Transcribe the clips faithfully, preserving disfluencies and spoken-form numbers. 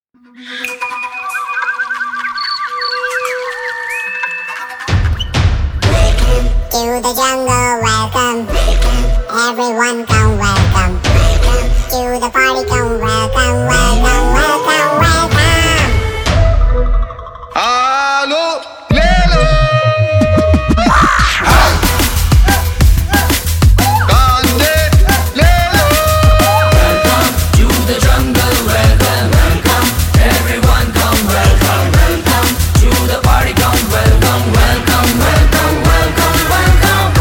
To the jungle, welcome. Everyone come, welcome. To the party, come, welcome, welcome, welcome, welcome. Allo, Lelo. Kande, Lelo. Welcome to the jungle, welcome, welcome. Everyone come, welcome, welcome. To the party come, welcome, welcome, welcome, welcome, welcome.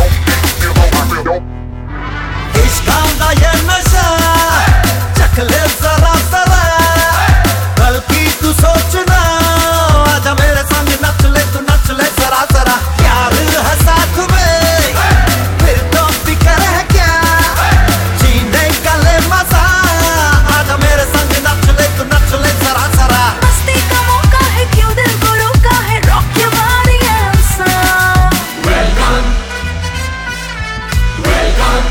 इश्कांदा ये नशा चख ले जरा जरा बल्कि तू सोचना आजा मेरे संग नच ले तू नच ले जरा जरा प्यार है साथ में फिर तो फिक्र है क्या जीने का ले मजा आजा मेरे संग नच ले तू नच ले जरा जरा मस्ती का मौका है क्यों दिल को रोका है rock your body and song Welcome, welcome,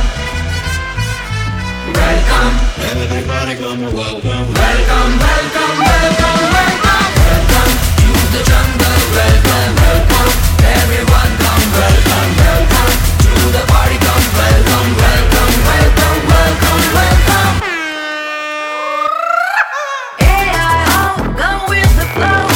welcome. Everybody come welcome. Welcome, welcome, welcome, welcome. Welcome to the jungle, welcome, welcome. Everyone come, welcome, welcome. To the party come, welcome, welcome, welcome, welcome, welcome. A I O, go with the flow.